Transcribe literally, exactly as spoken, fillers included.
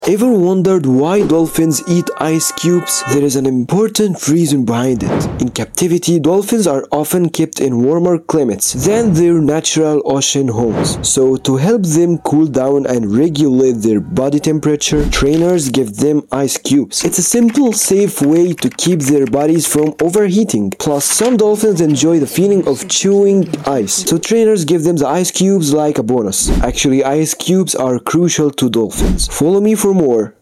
Ever wondered why dolphins eat ice cubes? There is an important reason behind it. In captivity, dolphins are often kept in warmer climates than their natural ocean homes. So to help them cool down and regulate their body temperature, trainers give them ice cubes. It's a simple, safe way to keep their bodies from overheating. Plus, some dolphins enjoy the feeling of chewing ice, so trainers give them the ice cubes like a bonus. Actually, ice cubes are crucial to dolphins. Follow me for more.